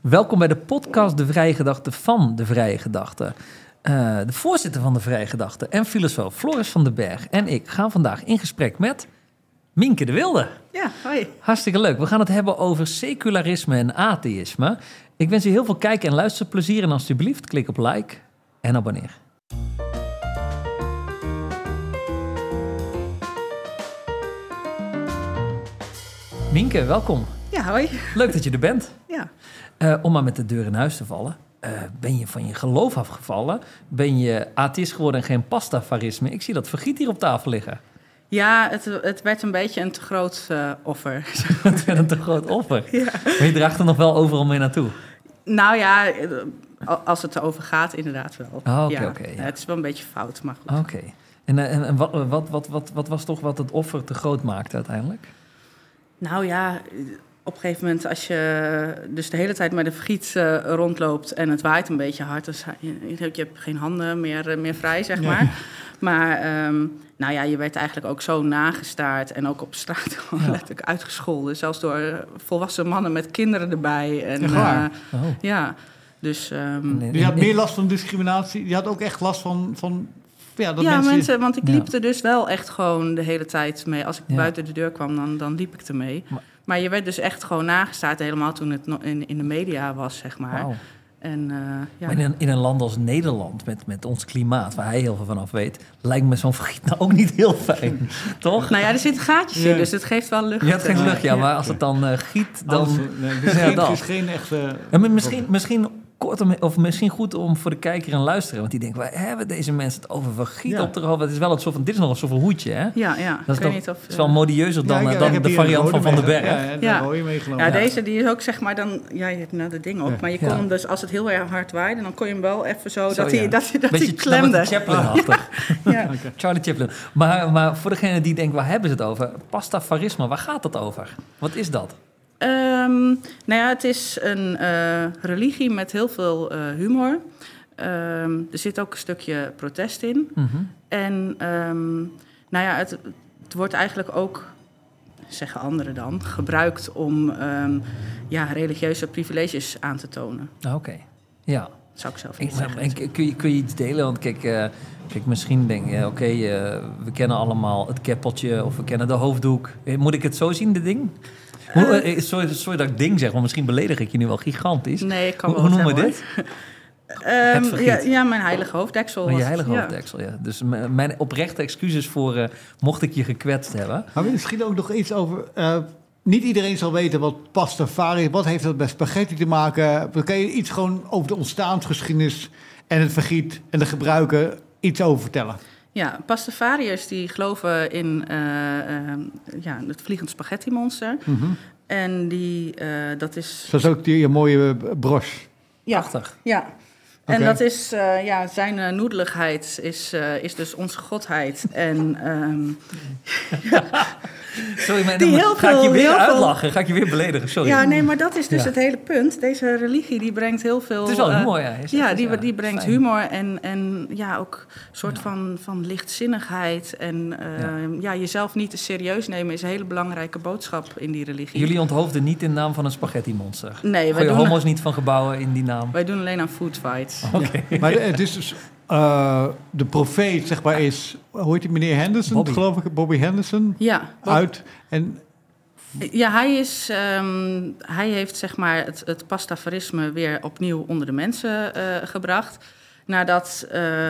Welkom bij de podcast De Vrije Gedachte van De Vrije Gedachte. De voorzitter van De Vrije Gedachte en filosoof Floris van den Berg en ik gaan vandaag in gesprek met Mienke de Wilde. Ja, hoi. Hartstikke leuk. We gaan het hebben over secularisme en atheïsme. Ik wens u heel veel kijken en luisterplezier en alsjeblieft klik op like en abonneer. Mienke, welkom. Ja, hoi. Leuk dat je er bent. Ja. Om maar met de deur in huis te vallen. Ben je van je geloof afgevallen? Ben je atheïst geworden en geen pastafarisme? Ik zie dat vergiet hier op tafel liggen. Ja, het werd een beetje een te groot offer. Het werd een te groot offer. Ja. Maar je draagt er nog wel overal mee naartoe. Nou ja, als het erover gaat, inderdaad wel. Oh, ja. oké, ja. Het is wel een beetje fout, maar goed. Oké. En wat was toch wat het offer te groot maakte uiteindelijk? Nou ja, op een gegeven moment als je dus de hele tijd met een vergiet rondloopt en het waait een beetje hard, dus je hebt geen handen meer vrij, zeg maar. Nee. Maar nou ja, je werd eigenlijk ook zo nagestaard en ook op straat gewoon letterlijk uitgescholden. Zelfs door volwassen mannen met kinderen erbij. En, ja, dus... Je had meer last van discriminatie. Je had ook echt last van dat mensen, want ik liep er dus wel echt gewoon de hele tijd mee. Als ik buiten de deur kwam, dan liep ik ermee. Maar je werd dus echt gewoon nagestaard, helemaal toen het in de media was, zeg maar. Wow. En, ja. Maar in een land als Nederland, met ons klimaat, waar hij heel veel van af weet, lijkt me zo'n vergiet nou ook niet heel fijn, toch? Nou ja, er zitten gaatjes in, dus het geeft wel lucht. Je hebt geen lucht, maar als het dan giet, dan... Het is geen echte... Misschien kort of misschien goed om voor de kijker en luisteren, want die denken, waar hebben deze mensen het over vergiet op de hoofd? Het is wel dit is nog een soort van hoedje, hè? Ja. Dat het is wel modieuzer dan de variant van den Berg. Ja, deze die is ook, zeg maar, dan... Ja, je hebt nou de ding op, maar je kon hem dus, als het heel erg hard waaide, dan kon je hem wel even zo dat hij klemde. Chaplin-achtig. Ja. Charlie Chaplin. Maar voor degene die denkt, waar hebben ze het over? Pastafarisme, waar gaat het over? Wat is dat? Nou ja, het is een religie met heel veel humor. Er zit ook een stukje protest in. Mm-hmm. En nou ja, het wordt eigenlijk ook, zeggen anderen dan, gebruikt om religieuze privileges aan te tonen. Oké, ja. Dat zou ik zelf niet zeggen. Kun je iets delen? Want kijk, misschien denk je, we kennen allemaal het keppeltje of we kennen de hoofddoek. Moet ik het zo zien, dit ding? Sorry dat ik ding zeg, maar misschien beledig ik je nu wel gigantisch. Nee, ik kan wel Hoe noemen we dit? Mijn heilige hoofddeksel. Je heilige hoofddeksel, ja. Dus mijn oprechte excuses voor mocht ik je gekwetst hebben. Maar misschien ook nog iets over... niet iedereen zal weten wat pastafari is. Wat heeft dat met spaghetti te maken? Kan je iets gewoon over de ontstaansgeschiedenis en het vergiet en de gebruiken iets over vertellen? Ja, pastafariërs die geloven in het vliegend spaghetti-monster. Mm-hmm. En dat is... Zoals ook die mooie broche. Ja, prachtig. Ja. Okay. En dat is, zijn noedeligheid is dus onze godheid. En... Sorry, maar dan ga ik je weer uitlachen. Ga ik je weer beledigen, sorry. Ja, nee, maar dat is dus het hele punt. Deze religie, die brengt heel veel... Het is wel humor, ja. Die brengt fijn. Humor en ook een soort van lichtzinnigheid. En jezelf niet te serieus nemen is een hele belangrijke boodschap in die religie. Jullie onthoofden niet in naam van een spaghetti-monster? Nee. Gooi je homo's niet van gebouwen in die naam? Wij doen alleen aan food fights. Okay. Ja. Maar het is dus... de profeet, zeg maar, is... Hoe heet die, meneer Henderson, geloof ik? Bobby Henderson? Ja. Uit. En... Ja, hij heeft, zeg maar, het pastafarisme weer opnieuw onder de mensen gebracht. Nadat...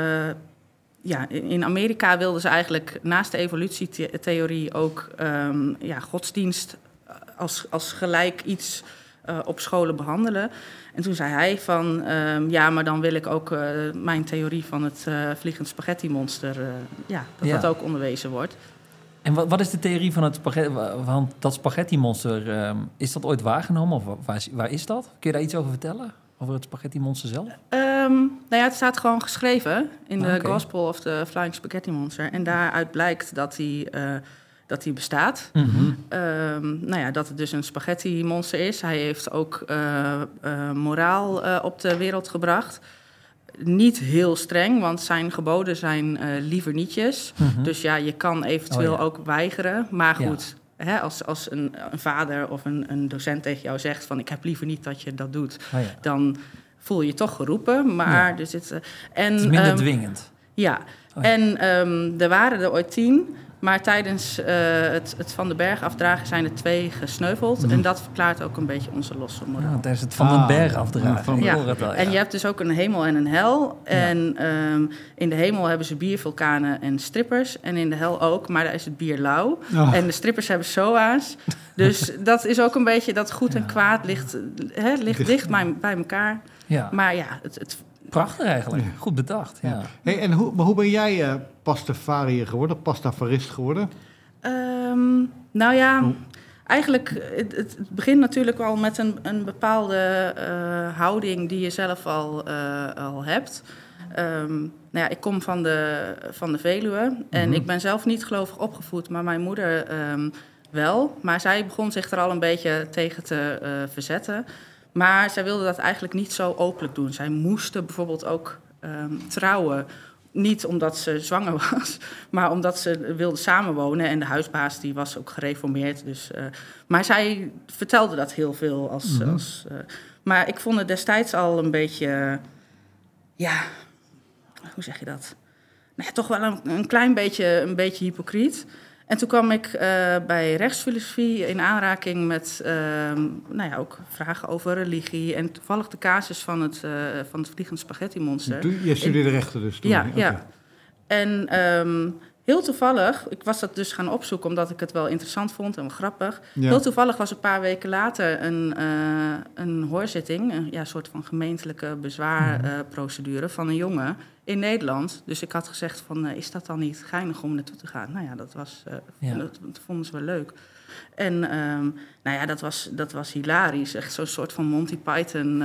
in Amerika wilden ze eigenlijk naast de evolutietheorie ook godsdienst als gelijk iets op scholen behandelen. En toen zei hij van, maar dan wil ik ook mijn theorie van het vliegend spaghetti-monster, dat ook onderwezen wordt. En wat is de theorie van dat spaghetti-monster? Is dat ooit waargenomen of waar is dat? Kun je daar iets over vertellen? Over het spaghetti-monster zelf? Het staat gewoon geschreven in de Gospel of the Flying Spaghetti Monster. En daaruit blijkt dat hij bestaat. Mm-hmm. Dat het dus een spaghetti-monster is. Hij heeft ook moraal op de wereld gebracht. Niet heel streng, want zijn geboden zijn liever nietjes. Mm-hmm. Dus ja, je kan eventueel ook weigeren. Maar goed, Als een vader of een docent tegen jou zegt van ik heb liever niet dat je dat doet, Oh, ja. dan voel je je toch geroepen. Maar Ja. er zit, Het is minder dwingend. Ja, Oh, ja. en er waren er ooit 10, maar tijdens het Van den Berg afdragen zijn er 2 gesneuveld. En dat verklaart ook een beetje onze losse moraal. Ja, tijdens het Van den Berg Ja, afdragen. van- Ik Ja, hoor het al, ja. en je hebt dus ook een hemel en een hel. En in de hemel hebben ze biervulkanen en strippers. En in de hel ook, maar daar is het bier lauw. Oh. En de strippers hebben SOA's. Dus dat is ook een beetje dat goed en kwaad ligt dicht bij elkaar. Ja, Maar ja, het prachtig eigenlijk. Ja. Goed bedacht. Ja. Hey, en hoe ben jij pastafariër geworden, pastafarist geworden? nou ja, eigenlijk, het begint natuurlijk al met een bepaalde houding die je zelf al hebt. Nou ja, ik kom van de Veluwe en ik ben zelf niet gelovig opgevoed, maar mijn moeder wel. Maar zij begon zich er al een beetje tegen te verzetten. Maar zij wilde dat eigenlijk niet zo openlijk doen. Zij moesten bijvoorbeeld ook trouwen. Niet omdat ze zwanger was, maar omdat ze wilde samenwonen. En de huisbaas die was ook gereformeerd. Dus, maar zij vertelde dat heel veel. Maar ik vond het destijds al een beetje... ja, hoe zeg je dat? Nou ja, toch wel een klein beetje hypocriet. En toen kwam ik bij rechtsfilosofie in aanraking met nou ja, ook vragen over religie. En toevallig de casus van het vliegende spaghetti-monster. Je studeerde rechten dus toen? Ja, Oké. ja. En heel toevallig, ik was dat dus gaan opzoeken omdat ik het wel interessant vond en wel grappig. Ja. Heel toevallig was een paar weken later een hoorzitting, een soort van gemeentelijke bezwaarprocedure van een jongen in Nederland. Dus ik had gezegd van, is dat dan niet geinig om naartoe te gaan? Nou ja, dat vonden ze wel leuk. En nou ja, dat was hilarisch. Echt zo'n soort van Monty Python.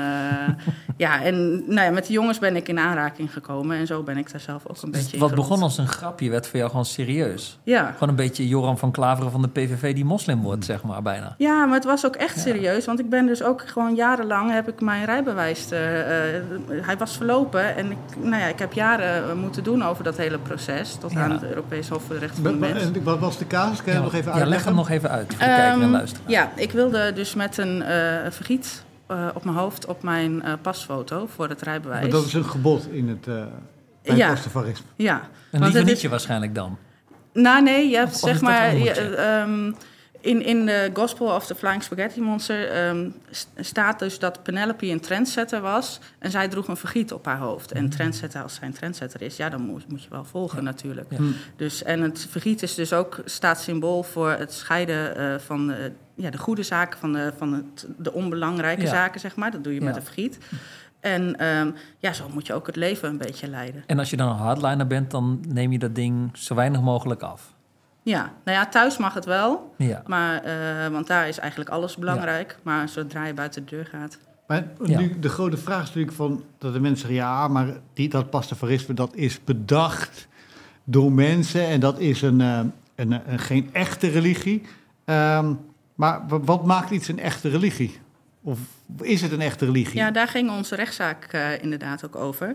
Ja, en nou ja, met de jongens ben ik in aanraking gekomen. En zo ben ik daar zelf ook een beetje in Wat gerold. begon als een grapje, werd voor jou gewoon serieus. Ja. Gewoon een beetje Joran van Klaveren van de PVV die moslim wordt, zeg maar, bijna. Ja, maar het was ook echt serieus. Want ik ben dus ook gewoon jarenlang heb ik mijn rijbewijs... hij was verlopen en ik heb jaren moeten doen over dat hele proces. Tot aan het Europees Hof voor de Rechten van de Mens. En wat was de casus? Kan je nog even uitleggen? leg hem nog even uit voor de kijker en luisteraar. Ja, ik wilde dus met een vergiet op mijn hoofd op mijn pasfoto voor het rijbewijs. Maar dat is een gebod in het pastafarisme. Ja. Een Want het lievenietje waarschijnlijk dan. Nou nee, je hebt Of zeg is dat maar... een moedje? In de Gospel of the Flying Spaghetti Monster staat dus dat Penelope een trendsetter was. En zij droeg een vergiet op haar hoofd. En trendsetter, als zij een trendsetter is, ja, dan moet je wel volgen natuurlijk. Ja. Dus, en het vergiet is dus ook, staat symbool voor het scheiden van de goede zaken van de onbelangrijke zaken, zeg maar. Dat doe je met een vergiet. En zo moet je ook het leven een beetje leiden. En als je dan een hardliner bent, dan neem je dat ding zo weinig mogelijk af. Ja, nou ja, thuis mag het wel. Ja. Maar, want daar is eigenlijk alles belangrijk. Maar zodra je buiten de deur gaat... Maar nu, de grote vraag is natuurlijk van dat de mensen zeggen... ja, maar dat pastafarisme, dat is bedacht door mensen... en dat is geen echte religie. Maar wat maakt iets een echte religie? Of is het een echte religie? Ja, daar ging onze rechtszaak inderdaad ook over.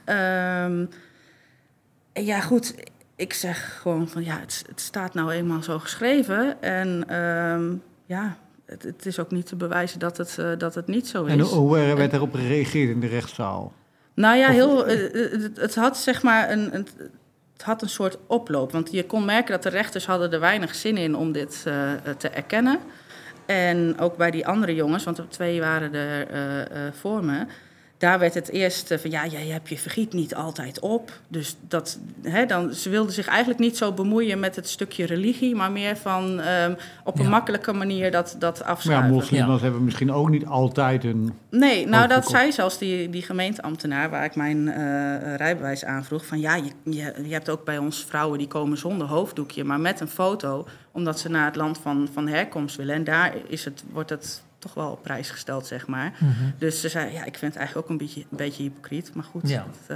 Ja, goed... Ik zeg gewoon van het staat nou eenmaal zo geschreven. En het is ook niet te bewijzen dat het niet zo is. En hoe werd daarop gereageerd in de rechtszaal? Nou ja, het had zeg maar het had een soort oploop. Want je kon merken dat de rechters hadden er weinig zin in om dit te erkennen. En ook bij die andere jongens, want er 2 waren er voor me... Daar werd het eerst van, je hebt je vergiet niet altijd op. Dus ze wilden zich eigenlijk niet zo bemoeien met het stukje religie... maar meer van op een makkelijke manier dat afschuiven. Ja, moslims hebben misschien ook niet altijd een... Nee, nou dat zei zelfs die gemeenteambtenaar... waar ik mijn rijbewijs aanvroeg... van je hebt ook bij ons vrouwen die komen zonder hoofddoekje... maar met een foto, omdat ze naar het land van herkomst willen. En daar wordt het... toch wel op prijs gesteld, zeg maar. Mm-hmm. Dus ze zei, ik vind het eigenlijk ook een beetje hypocriet. Maar goed,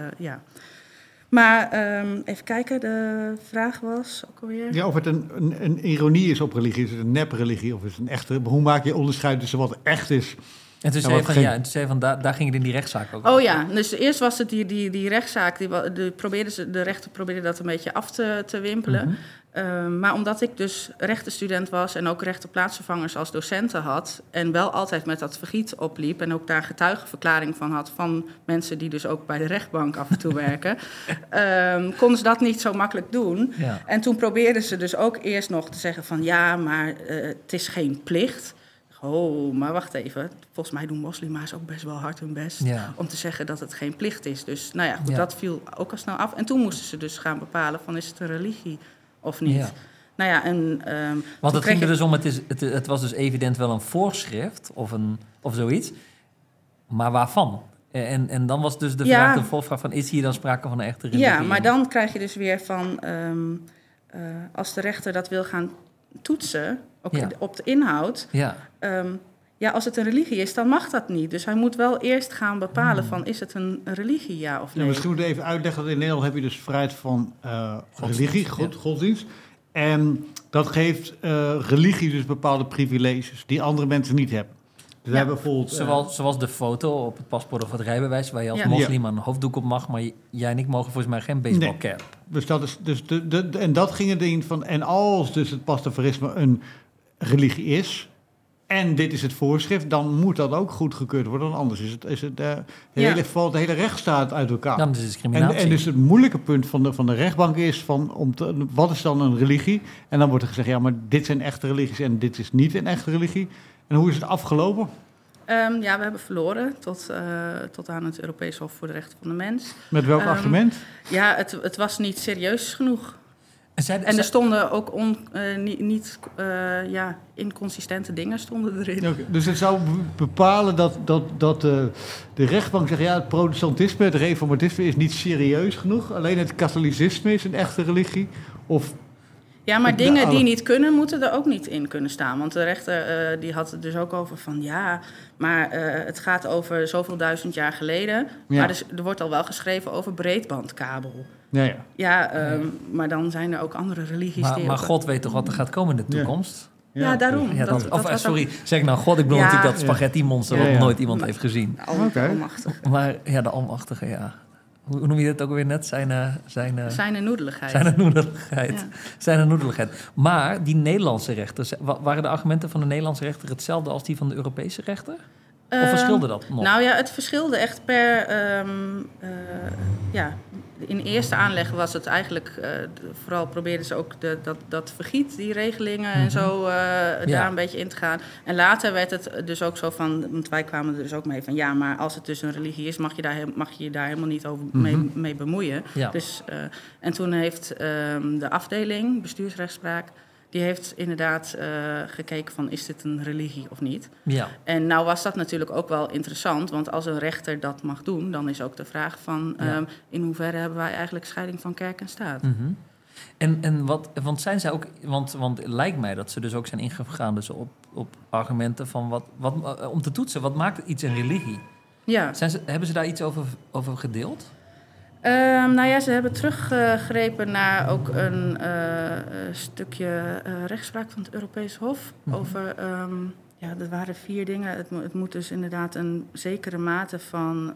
Maar even kijken, de vraag was ook alweer... Ja, of het een ironie is op religie. Is het een nepreligie of is het een echte... Hoe maak je onderscheid tussen wat echt is... En toen zei van, daar ging het in die rechtszaak ook over. Oh ja, dus eerst was het die rechtszaak... de rechter probeerde dat een beetje af te wimpelen. Maar omdat ik dus rechtenstudent was en ook rechtenplaatsvervangers als docenten had en wel altijd met dat vergiet opliep en ook daar getuigenverklaring van had van mensen die dus ook bij de rechtbank af en toe werken, konden ze dat niet zo makkelijk doen. Ja. En toen probeerden ze dus ook eerst nog te zeggen van ja, maar het is geen plicht. Oh, maar wacht even. Volgens mij doen moslima's ook best wel hard hun best om te zeggen dat het geen plicht is. Dus nou ja, goed, dat viel ook al snel af. En toen moesten ze dus gaan bepalen van is het een religie of niet. Ja. Nou ja, en want het ging er dus om, het was dus evident wel een voorschrift of zoiets. Maar waarvan? En dan was dus de vraag, de volvraag van, is hier dan sprake van een echte religie? Ja, maar dan krijg je dus weer van, als de rechter dat wil gaan toetsen, ook op de inhoud. Ja. Als het een religie is, dan mag dat niet. Dus hij moet wel eerst gaan bepalen van, is het een religie, ja of nee? Ja, misschien moet ik even uitleggen dat in Nederland heb je dus vrijheid van religie, godsdienst. En dat geeft religie dus bepaalde privileges die andere mensen niet hebben. Dus hebben bijvoorbeeld, zoals de foto op het paspoort of het rijbewijs, waar je als moslim een hoofddoek op mag, maar jij en ik mogen volgens mij geen baseballcap. Nee. Dus dat is en dat ging het in van, en als dus het pastafarisme een religie is, en dit is het voorschrift, dan moet dat ook goedgekeurd worden. Want anders valt de hele rechtsstaat uit elkaar. Dan is het discriminatie. En dus het moeilijke punt van de rechtbank is wat is dan een religie? En dan wordt er gezegd, ja, maar dit zijn echte religies en dit is niet een echte religie. En hoe is het afgelopen? We hebben verloren tot aan het Europees Hof voor de Rechten van de Mens. Met welk argument? Ja, het was niet serieus genoeg. En er stonden ook inconsistente dingen stonden erin. Okay, dus het zou bepalen dat de rechtbank zegt, ja, het protestantisme, het reformatisme is niet serieus genoeg. Alleen het katholicisme is een echte religie. Of ja, maar dingen die niet kunnen, moeten er ook niet in kunnen staan. Want de rechter die had het dus ook over van maar het gaat over zoveel duizend jaar geleden. Ja. Maar er wordt al wel geschreven over breedbandkabel. Maar dan zijn er ook andere religies. Maar God weet toch wat er gaat komen in de toekomst? Ja, daarom. Ja, zeg ik nou God, ik bedoel natuurlijk dat spaghetti-monster wat nooit iemand heeft gezien. De Almachtige. Maar de Almachtige, ja. Hoe noem je dat ook weer net? Zijn noedeligheid. Zijn noedeligheid. Maar die Nederlandse rechters, waren de argumenten van de Nederlandse rechter hetzelfde als die van de Europese rechter? Of verschilde dat nog? Nou ja, het verschilde echt per... in eerste aanleg was het eigenlijk... vooral probeerden ze ook dat vergiet, die regelingen en zo... daar een beetje in te gaan. En later werd het dus ook zo van... Want wij kwamen er dus ook mee van... Ja, maar als het dus een religie is... mag je daar helemaal niet over mee bemoeien. Ja. Dus, en toen heeft de afdeling, bestuursrechtspraak... Die heeft inderdaad gekeken van, is dit een religie of niet? Ja. En nou was dat natuurlijk ook wel interessant... want als een rechter dat mag doen... dan is ook de vraag van... in hoeverre hebben wij eigenlijk scheiding van kerk en staat? Mm-hmm. En want zijn zij ook... Want het lijkt mij dat ze dus ook zijn ingegaan dus op argumenten van... om te toetsen, wat maakt iets een religie? Ja. Hebben ze daar iets over gedeeld? Ze hebben teruggegrepen naar ook een stukje rechtspraak van het Europees Hof. Over, er waren 4 dingen. Het moet dus inderdaad een zekere mate van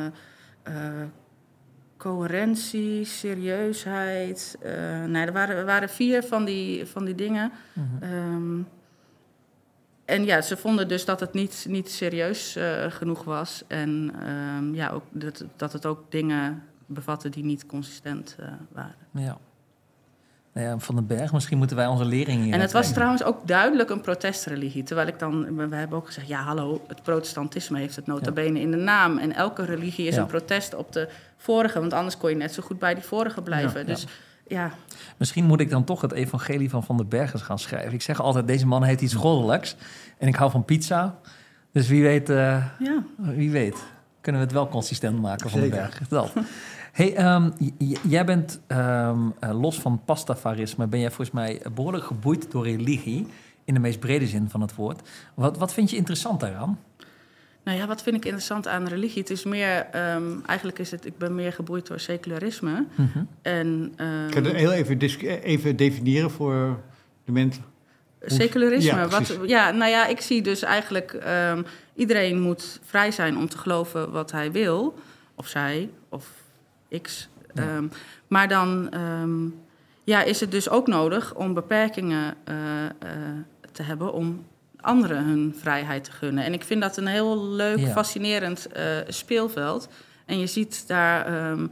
coherentie, serieusheid. Er waren 4 van die dingen. Mm-hmm. En ze vonden dus dat het niet serieus genoeg was. En ook dat het ook dingen bevatten die niet consistent waren. Ja. Nou ja, Van den Berg, misschien moeten wij onze leringen hier. En het was trouwens ook duidelijk een protestreligie. Terwijl we hebben ook gezegd, hallo, het protestantisme heeft het nota bene in de naam. En elke religie is een protest op de vorige. Want anders kon je net zo goed bij die vorige blijven. Dus ja. Misschien moet ik dan toch het evangelie van den Berg eens gaan schrijven. Ik zeg altijd, deze man heeft iets goddelijks. En ik hou van pizza. Dus wie weet, kunnen we het wel consistent maken van den Berg. Dat. Hey, jij bent los van pastafarisme, ben jij volgens mij behoorlijk geboeid door religie, in de meest brede zin van het woord. Wat vind je interessant daaraan? Nou ja, wat vind ik interessant aan religie? Het is meer, ik ben meer geboeid door secularisme. Mm-hmm. Kan je heel even definiëren voor de mensen? Secularisme, ik zie dus eigenlijk, iedereen moet vrij zijn om te geloven wat hij wil, of zij, of X. Ja. Maar dan, is het dus ook nodig om beperkingen te hebben om anderen hun vrijheid te gunnen. En ik vind dat een heel leuk, fascinerend speelveld. En je ziet daar,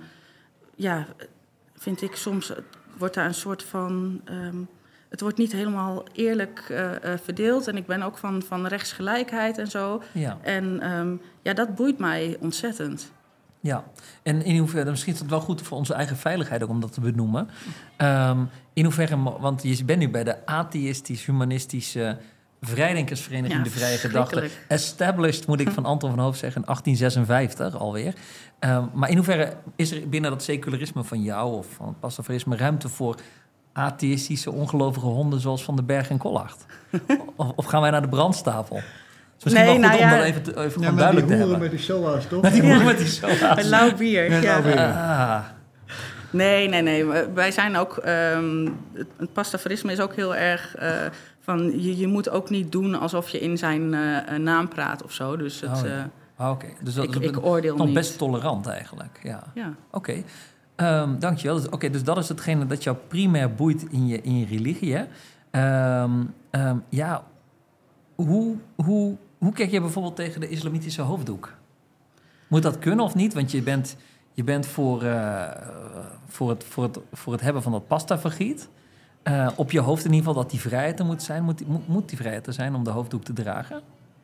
vind ik soms, wordt daar een soort van... het wordt niet helemaal eerlijk verdeeld. En ik ben ook van rechtsgelijkheid en zo. Ja. En dat boeit mij ontzettend. Ja, en in hoeverre, misschien is het wel goed voor onze eigen veiligheid ook om dat te benoemen. In hoeverre, want je bent nu bij de atheïstisch-humanistische Vrijdenkersvereniging De Vrije Gedachte. Established, moet ik van Anton van Hoof zeggen, in 1856 alweer. Maar in hoeverre is er binnen dat secularisme van jou of van het pastorisme ruimte voor atheïstische, ongelovige honden zoals Van den Berg en Kollacht? Of gaan wij naar de brandstapel? Het is misschien wel goed om dat even gewoon duidelijk te hebben. Met die SOA's, toch? Die hoeren met die SOA's. Met lauw bier. Ja. Nee. Wij zijn ook... het pastorisme is ook heel erg... van je moet ook niet doen alsof je in zijn naam praat of zo. Dus het, Oké. Dus dat ik oordeel dan niet. best tolerant eigenlijk. Ja. Oké. Okay. Dankjewel. Dus dat is hetgene dat jou primair boeit in je religie, hè? Hoe kijk je bijvoorbeeld tegen de islamitische hoofddoek? Moet dat kunnen of niet? Want je bent voor het hebben van dat pastavergiet. Op je hoofd in ieder geval dat die vrijheid er moet zijn. Moet die vrijheid er zijn om de hoofddoek te dragen?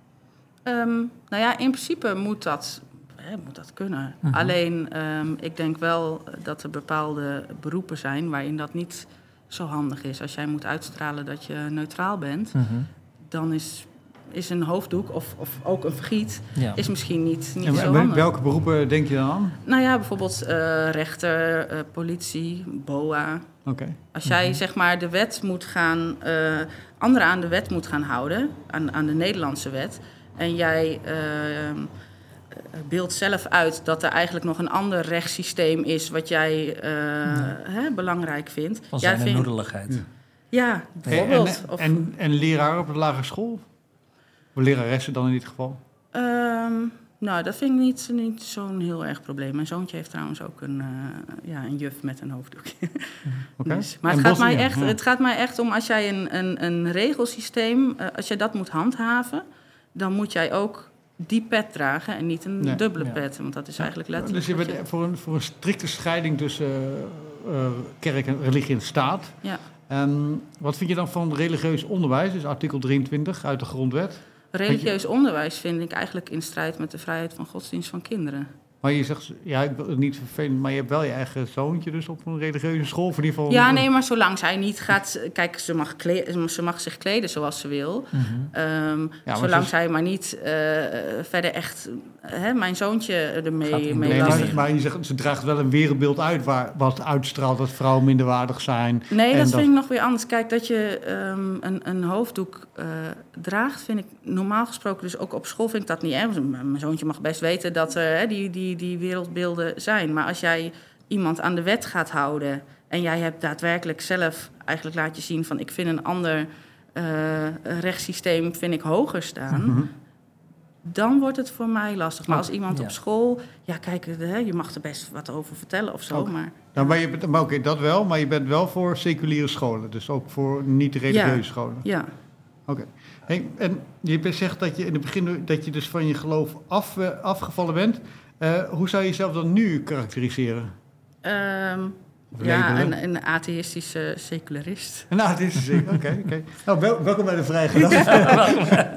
In principe moet dat kunnen. Mm-hmm. Alleen, ik denk wel dat er bepaalde beroepen zijn waarin dat niet zo handig is. Als jij moet uitstralen dat je neutraal bent, dan is een hoofddoek of ook een vergiet is misschien niet zo handig. Welke beroepen denk je dan aan? Nou ja, bijvoorbeeld rechter, politie, BOA. Okay. Als jij zeg maar de wet moet gaan, anderen aan de wet moet gaan houden, aan de Nederlandse wet, en jij beeldt zelf uit dat er eigenlijk nog een ander rechtssysteem is wat jij belangrijk vindt. Van zijn noedeligheid. Ja, bijvoorbeeld. En leraar op de lagere school? Of leraressen dan in dit geval? Dat vind ik niet zo'n heel erg probleem. Mijn zoontje heeft trouwens ook een juf met een hoofddoekje. Okay. Dus, maar het gaat mij echt om als jij een regelsysteem, als jij dat moet handhaven, dan moet jij ook die pet dragen en niet een dubbele pet. Want dat is eigenlijk letterlijk... Dus je bent voor een strikte scheiding tussen kerk en religie en staat. Ja. Wat vind je dan van religieus onderwijs? Dus artikel 23 uit de grondwet. Religieus onderwijs vind ik eigenlijk in strijd met de vrijheid van godsdienst van kinderen. Maar je zegt, ik wil het niet vervelend, maar je hebt wel je eigen zoontje dus op een religieuze school. Voor die geval... Ja, nee, maar zolang zij niet gaat... Kijk, ze mag zich kleden zoals ze wil. Mm-hmm. Zolang zij maar niet verder echt mijn zoontje ermee lastig. Maar je zegt, ze draagt wel een wereldbeeld uit wat uitstraalt dat vrouwen minderwaardig zijn. Nee, dat vind ik nog weer anders. Kijk, dat je een hoofddoek draagt, vind ik normaal gesproken, dus ook op school vind ik dat niet erg. Mijn zoontje mag best weten dat die wereldbeelden zijn. Maar als jij iemand aan de wet gaat houden en jij hebt daadwerkelijk zelf eigenlijk laat je zien van ik vind een ander rechtssysteem vind ik hoger staan, dan wordt het voor mij lastig. Maar als iemand op school, je mag er best wat over vertellen of zo. Okay. Maar dat wel, maar je bent wel voor seculiere scholen, dus ook voor niet-religieuze scholen. Ja. Oké. Hey, en je zegt dat je in het begin dat je dus van je geloof afgevallen bent. Hoe zou je jezelf dan nu karakteriseren? Een atheïstische secularist. Een atheïstische, oké. Nou, welkom bij de Vrije Gedachte.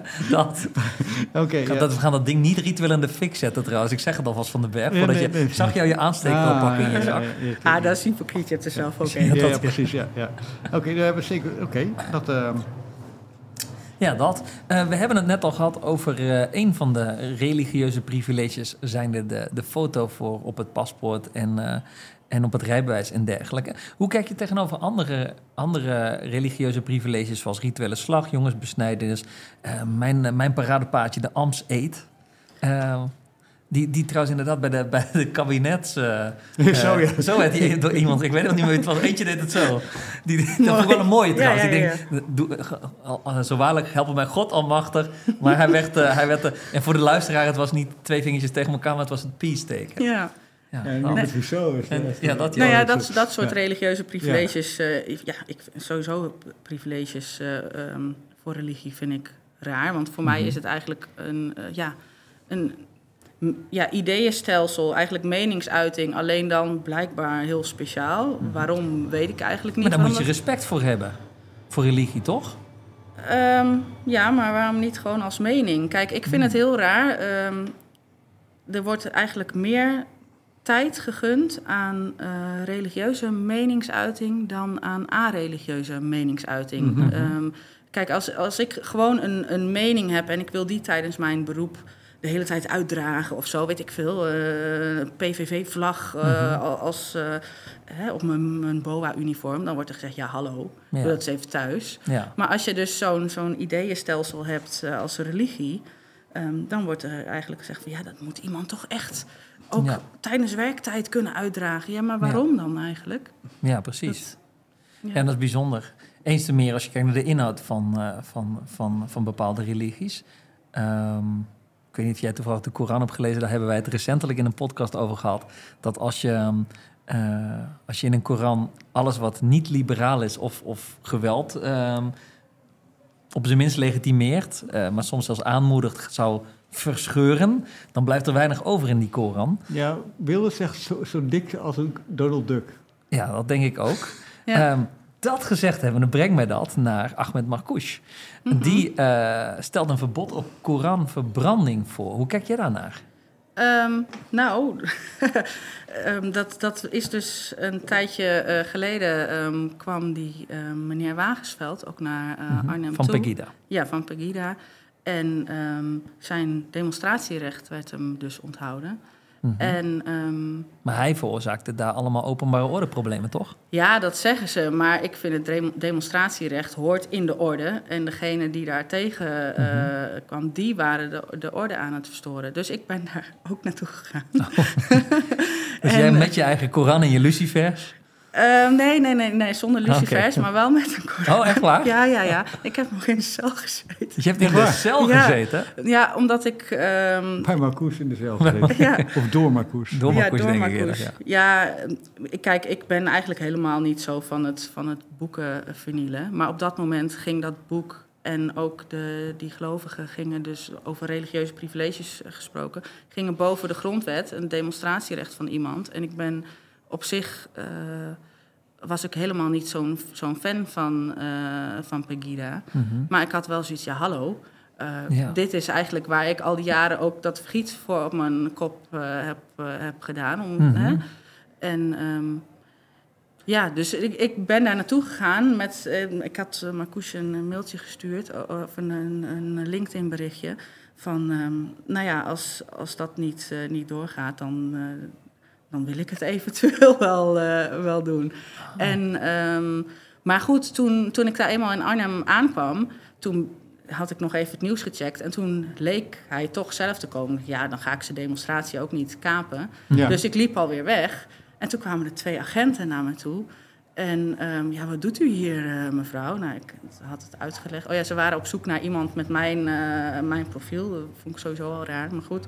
We gaan dat ding niet ritueel in de fik zetten trouwens. Ik zeg het alvast van de berg. Ik zag jou je aansteeknel pakken in je zak. Dat is hypocriet. Je hebt er zelf ook een. Ja, precies. Ja. Oké, we hebben zeker... Ja, dat. We hebben het net al gehad over een van de religieuze privileges, zijnde de foto voor op het paspoort en op het rijbewijs en dergelijke. Hoe kijk je tegenover andere religieuze privileges, zoals rituele slag, jongensbesnijdenis, mijn paradepaardje, de Amseed. Die trouwens inderdaad bij de kabinets... Zo werd die door iemand. Ik weet nog niet meer, het was eentje deed het zo. Dat vond ik wel een mooie trouwens. Ik denk, zo waarlijk helpen mij God almachtig. Maar hij werd en voor de luisteraar, het was niet 2 vingertjes tegen elkaar, maar het was het peace teken. Ja. Ja, niet met Rousseau. Dat soort religieuze privileges. Ik sowieso privileges voor religie vind ik raar. Want voor mij is het eigenlijk een ideeënstelsel, eigenlijk meningsuiting. Alleen dan blijkbaar heel speciaal. Waarom, weet ik eigenlijk niet. Maar daar moet je respect voor hebben. Voor religie, toch? Maar waarom niet gewoon als mening? Kijk, ik vind het heel raar. Er wordt eigenlijk meer tijd gegund aan religieuze meningsuiting dan aan a-religieuze meningsuiting. Kijk, als ik gewoon een mening heb en ik wil die tijdens mijn beroep de hele tijd uitdragen of zo, weet ik veel. PVV-vlag op mijn BOA-uniform, dan wordt er gezegd, ja, hallo, doe dat eens even thuis. Ja. Maar als je dus zo'n ideeënstelsel hebt als religie, dan wordt er eigenlijk gezegd van, ja, dat moet iemand toch echt ook tijdens werktijd kunnen uitdragen. Ja, maar waarom dan eigenlijk? Ja, precies. En dat is bijzonder. Eens te meer als je kijkt naar de inhoud van bepaalde religies. Ik weet niet of jij toevallig de Koran hebt gelezen. Daar hebben wij het recentelijk in een podcast over gehad. Dat als je in een Koran alles wat niet liberaal is of geweld op zijn minst legitimeert, maar soms zelfs aanmoedigt, zou verscheuren, dan blijft er weinig over in die Koran. Ja, Wilde zegt zo dik als een Donald Duck. Ja, dat denk ik ook. Ja. Dat gezegd hebben, dan brengt mij dat naar Ahmed Marcouch. Die stelt een verbod op Koranverbranding voor. Hoe kijk jij daarnaar? Dat is dus een tijdje geleden kwam die meneer Wagensveld ook naar Arnhem van toe. Pegida. Ja, van Pegida. En zijn demonstratierecht werd hem dus onthouden. Maar hij veroorzaakte daar allemaal openbare ordeproblemen, toch? Ja, dat zeggen ze. Maar ik vind het demonstratierecht hoort in de orde. En degene die daar tegen kwam, die waren de orde aan het verstoren. Dus ik ben daar ook naartoe gegaan. Dus jij met je eigen Koran en je lucifers? Nee, zonder lucifers, maar wel met een Koran. Oh, echt waar? Ja. Ik heb nog in de cel gezeten. Je hebt in de cel gezeten? Ja, omdat ik... Bij Marcouch in de cel gezeten. Of door Marcouch. Door Marcouch, denk ik. Ja, kijk, ik ben eigenlijk helemaal niet zo van het boeken vernielen. Maar op dat moment ging dat boek en ook die gelovigen gingen dus over religieuze privileges gesproken, gingen boven de grondwet, een demonstratierecht van iemand. En ik ben op zich was ik helemaal niet zo'n fan van Pegida. Maar ik had wel zoiets, hallo. Dit is eigenlijk waar ik al die jaren ook dat vergiet voor op mijn kop heb gedaan. Dus ik ben daar naartoe gegaan met... ik had Marcouch een mailtje gestuurd of een LinkedIn-berichtje van... als dat niet doorgaat, dan wil ik het eventueel wel doen. Maar goed, toen ik daar eenmaal in Arnhem aankwam, toen had ik nog even het nieuws gecheckt. En toen leek hij toch zelf te komen. Ja, dan ga ik zijn demonstratie ook niet kapen. Ja. Dus ik liep alweer weg. En toen kwamen er 2 agenten naar me toe. En wat doet u hier, mevrouw? Nou, ik had het uitgelegd. Oh ja, ze waren op zoek naar iemand met mijn profiel. Dat vond ik sowieso wel raar, maar goed.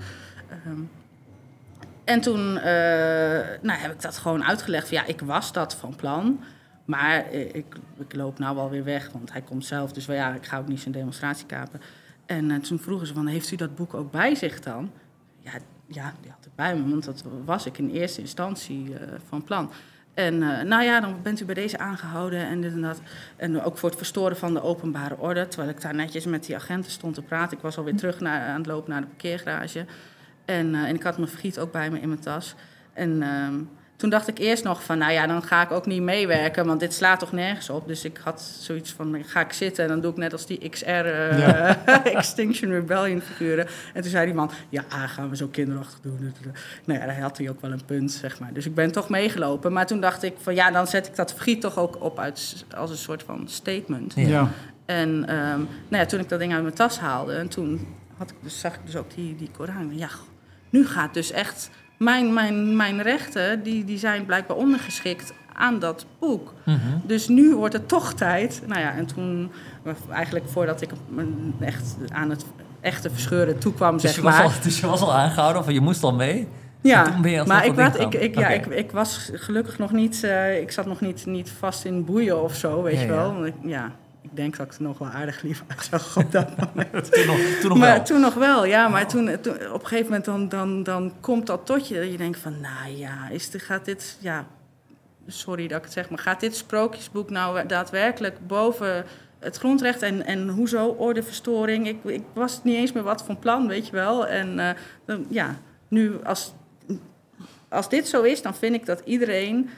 En toen heb ik dat gewoon uitgelegd. Van, ik was dat van plan. Maar ik loop nou wel weer weg, want hij komt zelf. Dus ik ga ook niet zijn demonstratie kapen. En toen vroegen ze van, heeft u dat boek ook bij zich dan? Ja, die had ik bij me, want dat was ik in eerste instantie van plan. En dan bent u bij deze aangehouden en dit en dat. En ook voor het verstoren van de openbare orde. Terwijl ik daar netjes met die agenten stond te praten. Ik was alweer terug aan het lopen naar de parkeergarage. En ik had mijn vergiet ook bij me in mijn tas. En toen dacht ik eerst nog van, dan ga ik ook niet meewerken, want dit slaat toch nergens op. Dus ik had zoiets van, ga ik zitten en dan doe ik net als die XR, Extinction Rebellion figuren. En toen zei die man, gaan we zo kinderachtig doen. Daar had hij ook wel een punt, zeg maar. Dus ik ben toch meegelopen. Maar toen dacht ik van, dan zet ik dat vergiet toch ook op als een soort van statement. Ja. En toen ik dat ding uit mijn tas haalde, en toen zag ik dus ook die Koran. Ja, nu gaat dus echt... Mijn rechten, die zijn blijkbaar ondergeschikt aan dat boek. Dus nu wordt het toch tijd. En toen, eigenlijk voordat ik echt aan het echte verscheuren toekwam, dus je was al aangehouden of je moest al mee? Ja, toen ben je alsnog maar dat ding gaan. ik was gelukkig nog niet... ik zat nog niet vast in boeien of zo, weet je wel. Want ik denk dat ik er nog wel aardig lief uitzag op dat moment. toen nog maar wel. toen nog wel, ja. Maar toen op een gegeven moment dan komt dat tot je. Dat je denkt van, nou ja, gaat dit... Ja, sorry dat ik het zeg, maar gaat dit sprookjesboek nou daadwerkelijk boven het grondrecht? En hoezo ordeverstoring? Ik was niet eens meer wat van plan, weet je wel. En nu als dit zo is, dan vind ik dat iedereen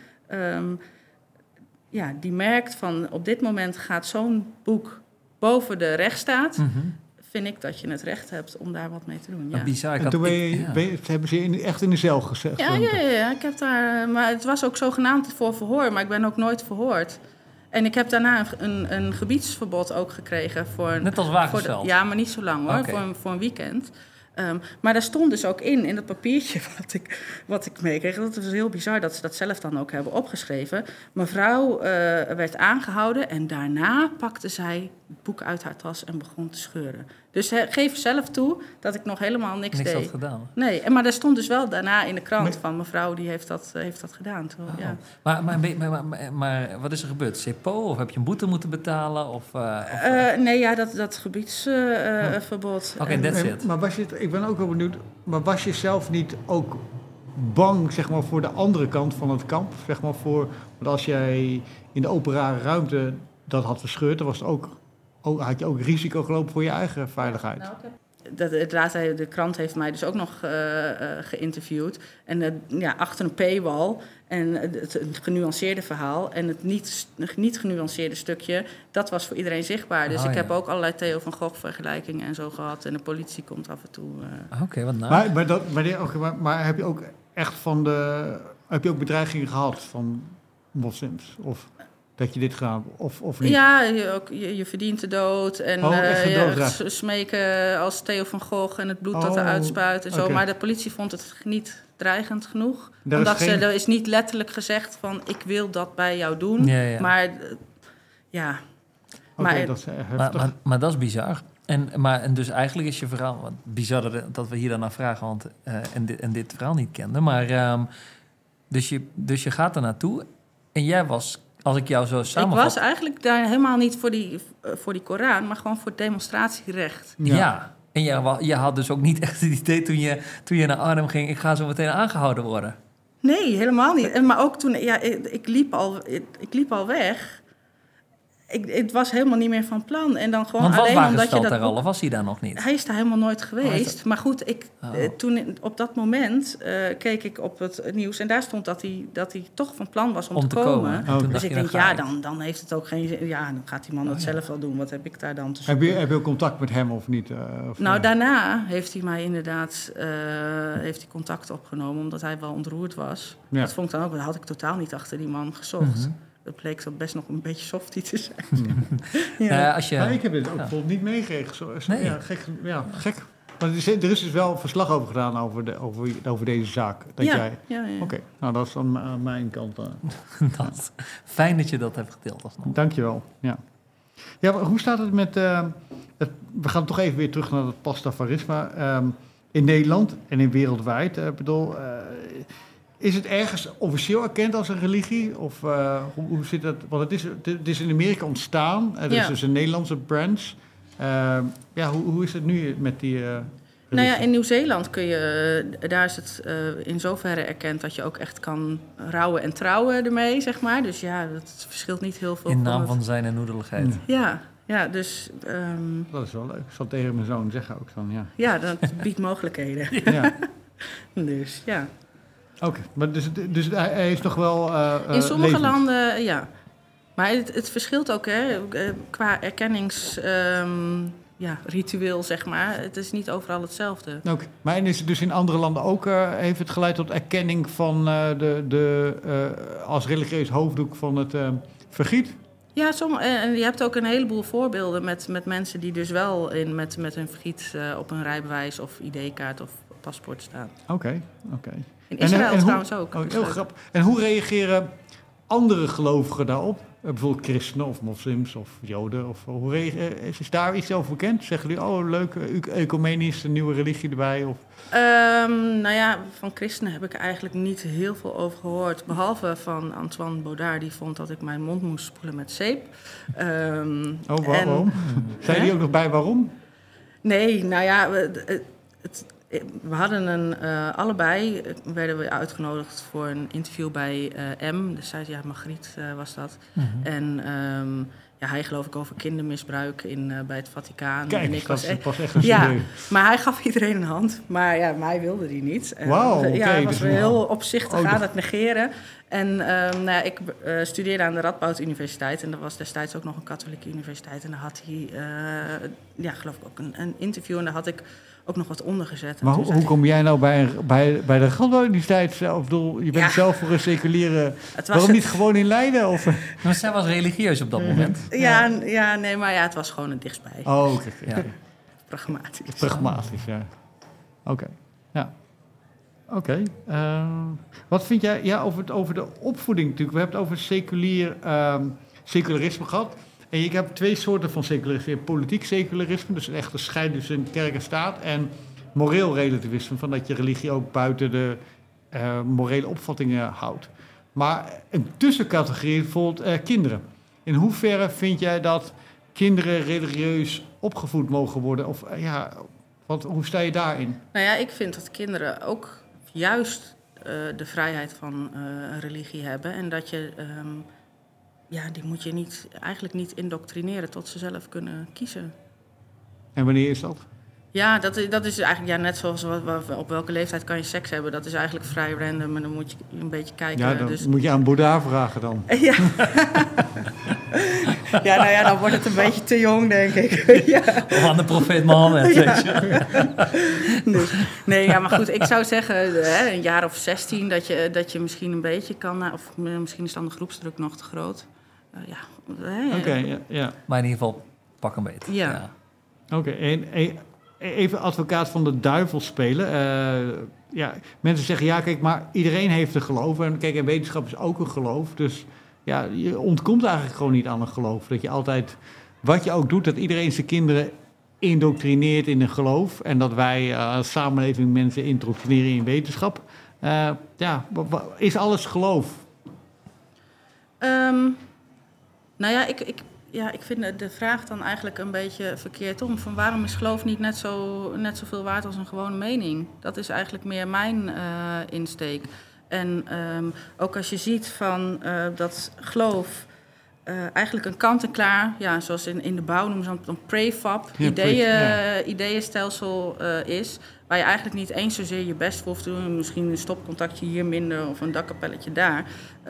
die merkt van op dit moment gaat zo'n boek boven de rechtsstaat. Mm-hmm. Vind ik dat je het recht hebt om daar wat mee te doen. Ja. Bizar. En toen hebben ze echt in de cel gezet. Ja, ik heb daar... Maar het was ook zogenaamd voor verhoor, maar ik ben ook nooit verhoord. En ik heb daarna een gebiedsverbod ook gekregen. Net als Wagensveld? Ja, maar niet zo lang hoor, okay. Voor een weekend. Maar daar stond dus ook in dat papiertje wat ik meekreeg. Dat was heel bizar dat ze dat zelf dan ook hebben opgeschreven. Mevrouw werd aangehouden en daarna pakte zij het boek uit haar tas en begon te scheuren. Dus geef zelf toe dat ik nog helemaal niks deed. Niks had gedaan. Nee, maar daar stond dus wel daarna in de krant van mevrouw die heeft dat gedaan. Terwijl, ja. Maar wat is er gebeurd? CEPO of heb je een boete moeten betalen? Nee, dat gebiedsverbod. Oké, that's it. Maar ik ben ook wel benieuwd, maar was je zelf niet ook bang, zeg maar, voor de andere kant van het kamp? Zeg maar want als jij in de openbare ruimte dat had verscheurd, dan was het ook had je ook risico gelopen voor je eigen veiligheid. De krant heeft mij dus ook nog geïnterviewd. En achter een paywall en het genuanceerde verhaal en het niet genuanceerde stukje, dat was voor iedereen zichtbaar. Dus ik heb ook allerlei Theo van Gogh vergelijkingen en zo gehad. En de politie komt af en toe. Oké, wat nou? Maar heb je ook echt heb je ook bedreigingen gehad van moslims? Of dat je dit gedaan of niet? Ja, je verdient de dood. En smeken als Theo van Gogh en het bloed dat er uitspuit en zo. Okay. Maar de politie vond het niet dreigend genoeg. Er is niet letterlijk gezegd van ik wil dat bij jou doen. Ja. Maar dat is heftig. Maar dat is bizar. En dus eigenlijk is je verhaal... Want bizar dat we hier dan naar vragen, want en dit verhaal niet kenden. Maar dus je gaat er naartoe en jij was... Als ik jou zo samenvat... Ik was eigenlijk daar helemaal niet voor die Koran, maar gewoon voor het demonstratierecht. Ja. En je had dus ook niet echt het idee toen je naar Arnhem ging... ik ga zo meteen aangehouden worden. Nee, helemaal niet. Maar ook toen... Ja, ik liep al weg. Het was helemaal niet meer van plan. En dan gewoon want alleen omdat je dat daar al, of was hij daar nog niet? Hij is daar helemaal nooit geweest. Maar goed, toen op dat moment keek ik op het nieuws... en daar stond dat hij toch van plan was om te komen. Dus ik denk, dan heeft het ook geen zin. Ja, dan gaat die man dat zelf wel doen. Wat heb ik daar dan te zoeken? Heb je ook contact met hem of niet? Daarna heeft hij mij inderdaad contact opgenomen... omdat hij wel ontroerd was. Ja. Dat vond ik dan ook. Dat had ik totaal niet achter die man gezocht. Mm-hmm. Dat bleek zo best nog een beetje softie te zijn. Ik heb dit ook bijvoorbeeld niet meegekregen. Nee. Ja, gek. Maar er is dus wel verslag over gedaan over deze zaak. Ja. Oké, nou dat is aan mijn kant. Fijn dat je dat hebt gedeeld alsnog. Dankjewel. Ja, maar hoe staat het met... we gaan toch even weer terug naar het pastafarisme. In Nederland en in wereldwijd. Is het ergens officieel erkend als een religie? Of hoe zit dat? Want het is in Amerika ontstaan. Er is dus een Nederlandse branch. Hoe is het nu met die religie? In Nieuw-Zeeland daar is het in zoverre erkend dat je ook echt kan rouwen en trouwen ermee, zeg maar. Dus dat verschilt niet heel veel. In naam van zijn en noedeligheid. Ja, dus... Dat is wel leuk. Ik zal tegen mijn zoon zeggen ook dan, ja. Ja, dat biedt mogelijkheden. Ja. Dus, ja. Oké, maar dus hij heeft toch wel in sommige landen, ja. Maar het verschilt ook, hè, qua erkenningsritueel, zeg maar. Het is niet overal hetzelfde. Oké, maar en is het dus in andere landen ook... heeft het geleid tot erkenning van als religieus hoofddoek van het vergiet? Ja, en je hebt ook een heleboel voorbeelden met mensen die dus wel met hun vergiet op een rijbewijs of ID-kaart of paspoort staan. Oké. In Israël trouwens ook. Heel grappig. En hoe reageren andere gelovigen daarop? Bijvoorbeeld christenen of moslims of joden? Of, is daar iets over bekend? Zeggen jullie, oh leuk, ecumenisch, een nieuwe religie erbij? Of? Nou ja, van christenen heb ik eigenlijk niet heel veel over gehoord. Behalve van Antoine Baudard, die vond dat ik mijn mond moest spoelen met zeep. Waarom? Zei die ook nog bij waarom? Nee, nou ja, we hadden allebei werden we uitgenodigd voor een interview bij M. Dus zei ja, Margriet was dat. Mm-hmm. En hij geloof ik over kindermisbruik bij het Vaticaan. Kijk, en ik was echt een ja, serieus. maar hij gaf iedereen een hand. Maar ja, mij wilde hij niet. Wauw, oké. Ja, hij was dus heel opzichtig aan dus- het negeren. En ik studeerde aan de Radboud Universiteit. En dat was destijds ook nog een katholieke universiteit. En daar had hij, geloof ik ook een interview. En daar had ik ook nog wat onder gezet. Maar hoe kom jij nou bij de Radboud Universiteit? Ik bedoel, je bent zelf voor een seculiere... Waarom niet gewoon in Leiden? Of? Maar zij was religieus op dat moment. Maar het was gewoon het dichtstbij. Oh, oké. Ja. Pragmatisch. Pragmatisch, ja. Oké. Ja. Oké. Wat vind jij over de opvoeding natuurlijk? We hebben het over secularisme gehad. En je hebt twee soorten van secularisme. Politiek secularisme, dus een echte scheiding tussen kerk en staat. En moreel relativisme, van dat je religie ook buiten de morele opvattingen houdt. Maar een tussencategorie bijvoorbeeld kinderen. In hoeverre vind jij dat kinderen religieus opgevoed mogen worden? Of hoe sta je daarin? Nou ja, ik vind dat kinderen ook juist de vrijheid van religie hebben. En dat je... die moet je eigenlijk niet indoctrineren tot ze zelf kunnen kiezen. En wanneer is dat? Ja, dat is eigenlijk net zoals op welke leeftijd kan je seks hebben. Dat is eigenlijk vrij random en dan moet je een beetje kijken. Ja, dan moet je aan Boeddha vragen dan. Ja. Dan wordt het een beetje te jong, denk ik. Ja. Of aan de profeet Mohammed. Dus, maar goed, ik zou zeggen een jaar of 16 dat je misschien een beetje kan... Of misschien is dan de groepsdruk nog te groot. Oké, ja. Maar in ieder geval pak een beet. Ja. Oké, en even advocaat van de duivel spelen. Mensen zeggen, kijk, maar iedereen heeft een geloof. En kijk, en wetenschap is ook een geloof. Dus ja, je ontkomt eigenlijk gewoon niet aan een geloof. Dat je altijd, wat je ook doet, dat iedereen zijn kinderen indoctrineert in een geloof. En dat wij als samenleving mensen indoctrineren in wetenschap. Is alles geloof? Ik vind de vraag dan eigenlijk een beetje verkeerd om. Van waarom is geloof niet net zoveel waard als een gewone mening? Dat is eigenlijk meer mijn insteek. En ook als je ziet van dat geloof eigenlijk een kant-en-klaar... zoals in de bouw noemen ze dat een prefab, ideeënstelsel is... waar je eigenlijk niet eens zozeer je best voor hoeft te doen. Misschien een stopcontactje hier minder of een dakkapelletje daar.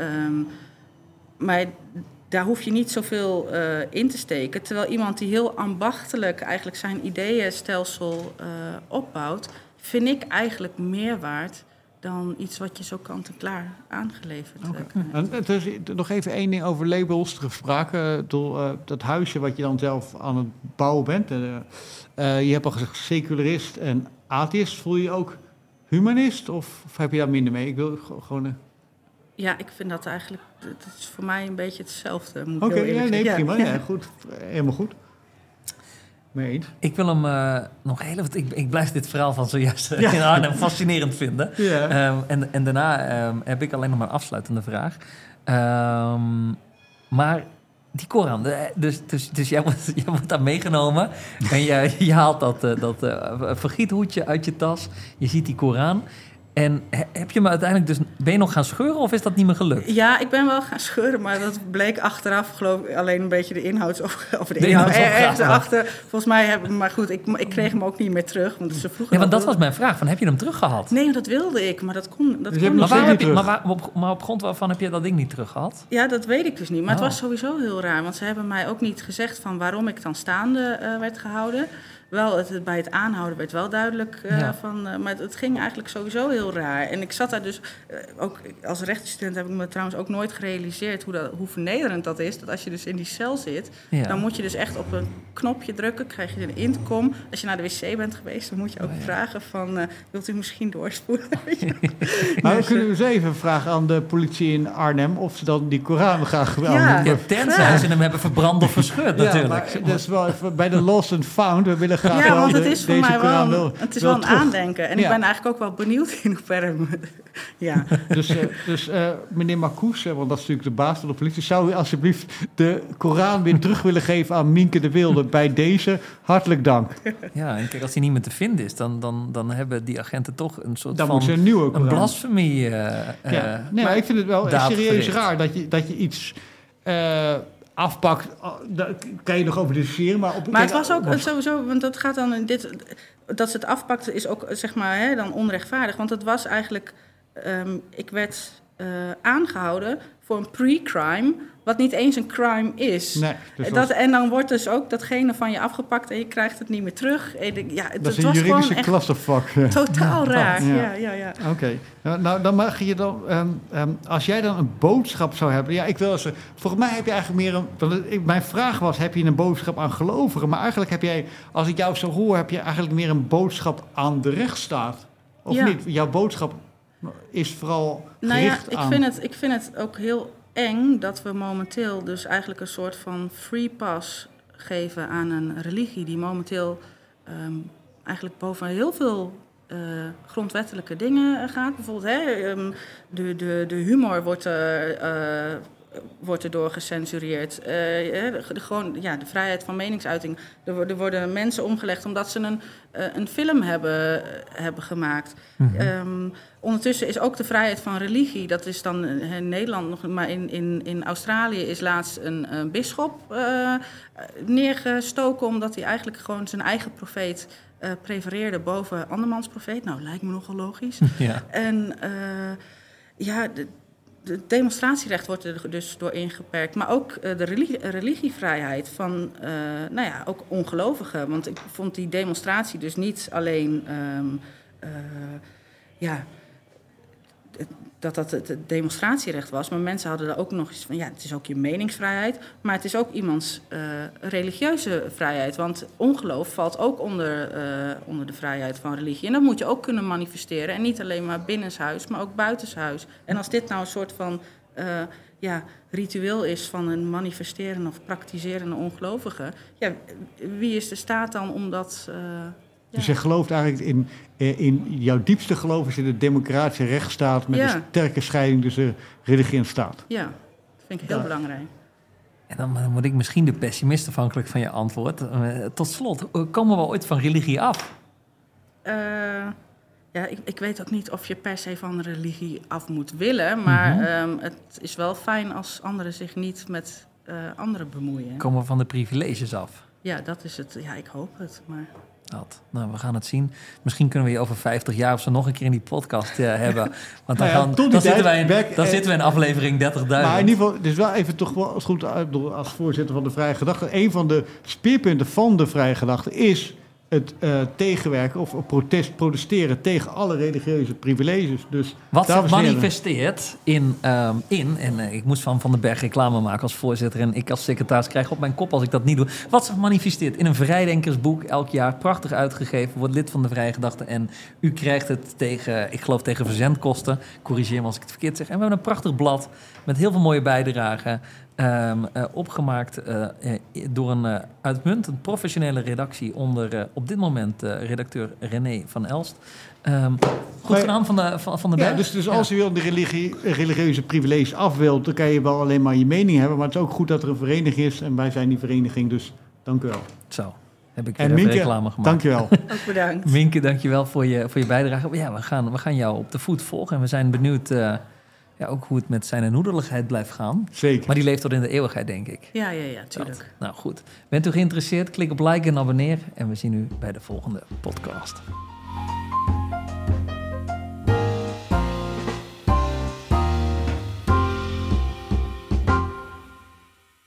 Maar daar hoef je niet zoveel in te steken. Terwijl iemand die heel ambachtelijk eigenlijk zijn ideeënstelsel opbouwt... vind ik eigenlijk meer waard dan iets wat je zo kant-en-klaar aangeleverd krijgt. Dus, nog even één ding over labels gesproken. Dat huisje wat je dan zelf aan het bouwen bent. Je hebt al gezegd secularist en atheïst. Voel je je ook humanist of heb je daar minder mee? Ik wil gewoon... Ja, ik vind dat eigenlijk... Dat is voor mij een beetje hetzelfde. Oké, prima. Ja, goed. Helemaal goed. Mee eens. Ik wil hem nog heel even... Ik blijf dit verhaal van zojuist in Arnhem fascinerend vinden. Ja. En daarna heb ik alleen nog maar een afsluitende vraag. Maar die Koran, dus jij wordt daar meegenomen... en je haalt dat vergiethoedje uit je tas. Je ziet die Koran... En heb je me uiteindelijk dus... Ben je nog gaan scheuren of is dat niet meer gelukt? Ja, ik ben wel gaan scheuren, maar dat bleek achteraf geloof ik alleen een beetje de inhoud... Of de inhoud achter. Volgens mij maar goed, ik kreeg hem ook niet meer terug. Want ze vroegen ja, want dat was mijn vraag. Heb je hem teruggehad? Nee, dat wilde ik, maar dat kon Maar op grond waarvan heb je dat ding niet teruggehad? Ja, dat weet ik dus niet. Maar het was sowieso heel raar. Want ze hebben mij ook niet gezegd van waarom ik dan staande werd gehouden. wel bij het aanhouden werd wel duidelijk maar het ging eigenlijk sowieso heel raar. En ik zat daar dus, ook als rechtenstudent heb ik me trouwens ook nooit gerealiseerd hoe vernederend dat is. Dat als je dus in die cel zit, dan moet je dus echt op een knopje drukken, krijg je een intercom. Als je naar de wc bent geweest, dan moet je ook vragen van, wilt u misschien doorspoelen? Maar kunnen we eens even vragen aan de politie in Arnhem of ze dan die Koran graag gebruiken? Tenzij ze hem hebben verbrand of verscheurd natuurlijk. Maar dat is wel even bij de Lost and Found. We willen graag ja, want het is voor mij Koran wel een aandenken. En ik ben eigenlijk ook wel benieuwd in hoeverre... ja. Dus meneer Marcoes, want dat is natuurlijk de baas van de politie, zou u alsjeblieft de Koran weer terug willen geven aan Mienke de Wilde bij deze? Hartelijk dank. Ja, en kijk, als hij niet meer te vinden is, dan hebben die agenten toch een soort dan van... moet ze een nieuwe Koran. Een blasfemie. Maar ik vind het wel serieus raar dat je iets afpakt. Daar kan je nog over discussiëren. Maar het was ook sowieso, want dat gaat dan in dit... Dat ze het afpakten is ook, zeg maar, dan onrechtvaardig. Want het was eigenlijk... ik werd aangehouden voor een pre-crime, wat niet eens een crime is. Nee, en dan wordt dus ook datgene van je afgepakt en je krijgt het niet meer terug. Dat is een juridische clusterfuck. Totaal raar. Ja. Oké. Nou, dan mag je dan... als jij dan een boodschap zou hebben... Ja, ik wil eens... Volgens mij heb je eigenlijk meer een... Mijn vraag was, heb je een boodschap aan gelovigen? Maar eigenlijk heb jij, als ik jou zo hoor, heb je eigenlijk meer een boodschap aan de rechtsstaat. Of niet? Jouw boodschap is vooral gericht aan... Ik vind het ook heel eng dat we momenteel dus eigenlijk een soort van free pass geven aan een religie die momenteel eigenlijk boven heel veel grondwettelijke dingen gaat. Bijvoorbeeld de humor wordt erdoor gecensureerd. De vrijheid van meningsuiting. Er worden mensen omgelegd omdat ze een film hebben gemaakt. Mm-hmm. Ondertussen is ook de vrijheid van religie, dat is dan in Nederland nog, maar in Australië is laatst een bisschop neergestoken, omdat hij eigenlijk gewoon zijn eigen profeet prefereerde boven andermans profeet. Nou, lijkt me nogal logisch. Ja. En het demonstratierecht wordt er dus door ingeperkt. Maar ook de religievrijheid van ook ongelovigen. Want ik vond die demonstratie dus niet alleen... dat het demonstratierecht was. Maar mensen hadden er ook nog eens van... het is ook je meningsvrijheid. Maar het is ook iemands religieuze vrijheid. Want ongeloof valt ook onder de vrijheid van religie. En dat moet je ook kunnen manifesteren. En niet alleen maar binnenshuis, maar ook buitenshuis. En als dit nou een soort van ritueel is van een manifesterende of praktiserende ongelovige... wie is de staat dan om dat... Dus je gelooft eigenlijk in jouw diepste geloof is in de democratische rechtsstaat met een sterke scheiding tussen religie en staat. Ja, dat vind ik heel belangrijk. En dan word ik misschien de pessimist afhankelijk van je antwoord. Tot slot, komen we ooit van religie af? Ik weet ook niet of je per se van religie af moet willen. Maar het is wel fijn als anderen zich niet met anderen bemoeien. Komen we van de privileges af? Ja, dat is het. Ja, ik hoop het, maar... Nou, we gaan het zien. Misschien kunnen we je over 50 jaar of zo nog een keer in die podcast hebben. Want dan zitten we in aflevering 30.000. Maar in ieder geval, het is wel even toch wel goed als voorzitter van de Vrije Gedachte. Een van de speerpunten van de Vrije Gedachte is het tegenwerken of protesteren tegen alle religieuze privileges. Dus wat manifesteert en ik moest van den Berg reclame maken als voorzitter en ik als secretaris krijg op mijn kop als ik dat niet doe. Wat zich manifesteert in een vrijdenkersboek elk jaar, prachtig uitgegeven, wordt lid van de Vrije Gedachte en u krijgt het tegen verzendkosten. Corrigeer me als ik het verkeerd zeg. En we hebben een prachtig blad met heel veel mooie bijdragen. Opgemaakt door een uitmuntend professionele redactie onder op dit moment redacteur René van Elst. Goed gedaan van de Berg. Dus als u wil de religieuze privileges af wilt, dan kan je wel alleen maar je mening hebben. Maar het is ook goed dat er een vereniging is en wij zijn die vereniging, dus dank u wel. Zo, heb ik en Mienke, reclame gemaakt. Dank je wel. Ook bedankt. Mienke, dank je wel voor je bijdrage. Ja, we gaan jou op de voet volgen en we zijn benieuwd... ook hoe het met zijn hoederlijkheid blijft gaan. Zeker. Maar die leeft tot in de eeuwigheid, denk ik. Ja, tuurlijk. Nou goed. Bent u geïnteresseerd? Klik op like en abonneer. En we zien u bij de volgende podcast.